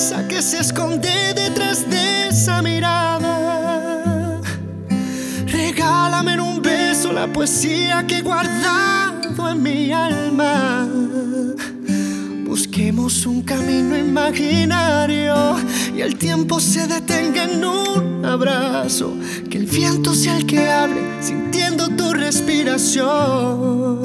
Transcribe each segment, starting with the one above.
risa que se esconde detrás de esa mirada. Regálame en un beso la poesía que he guardado en mi alma. Busquemos un camino imaginario y el tiempo se detenga en un abrazo. Que el viento sea el que hable, sintiendo tu respiración.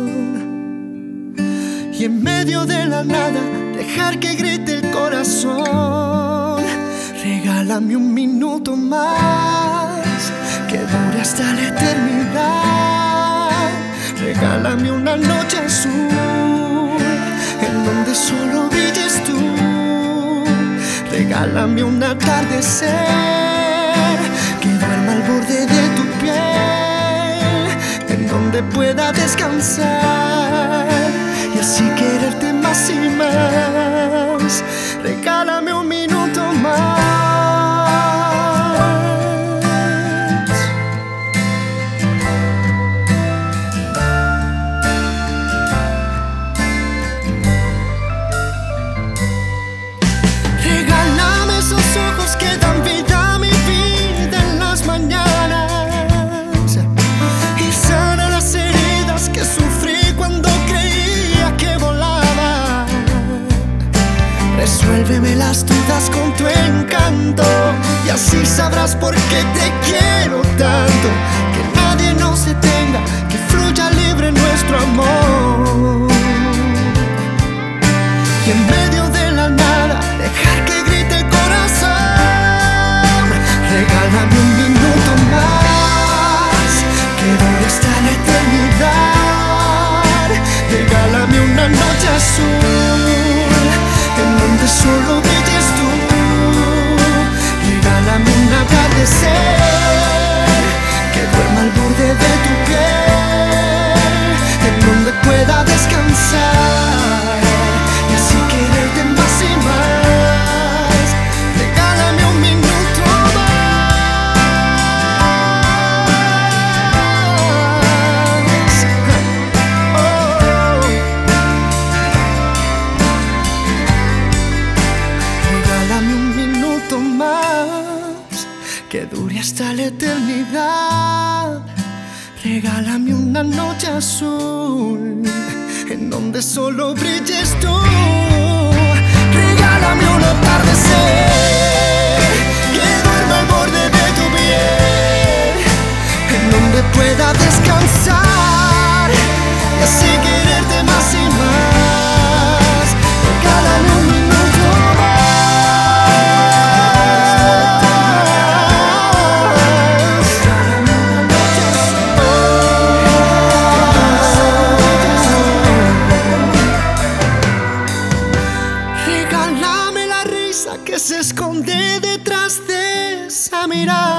Y en medio de la nada, dejar que grite el corazón. Regálame un minuto más, que dure hasta la eternidad. Regálame una noche azul, en donde solo brilles tú. Regálame un atardecer, que duerma al borde de tu piel, en donde pueda descansar y así quererte más y más. Regálame un minuto más. Regálame esos ojos que dan vida a mi vida en las mañanas y sana las heridas que sufrí cuando creía que volaba. Resuélveme las dudas con tu encanto y así sabrás por qué te quiero tanto. Que nadie nos detenga, que fluya libre nuestro amor. Y en medio de la nada, dejar que grite el corazón. Regálame un minuto más, que dure hasta la eternidad. Regálame una noche azul, en donde solo brilles tú. Regálame un atardecer, que duerma al borde de tu piel, en donde pueda descansar y así quererte más y más. Regálame un minuto más. Regálame un minuto más, que dure hasta la eternidad. Regálame una noche azul, en donde solo brilles tú. Regálame un atardecer, que duerma al borde de tu piel, en donde pueda descansar y así quererte más y más. Regálame un minuto más. Regálame una noche azul. Regálame la risa que se esconde detrás de esa mirada.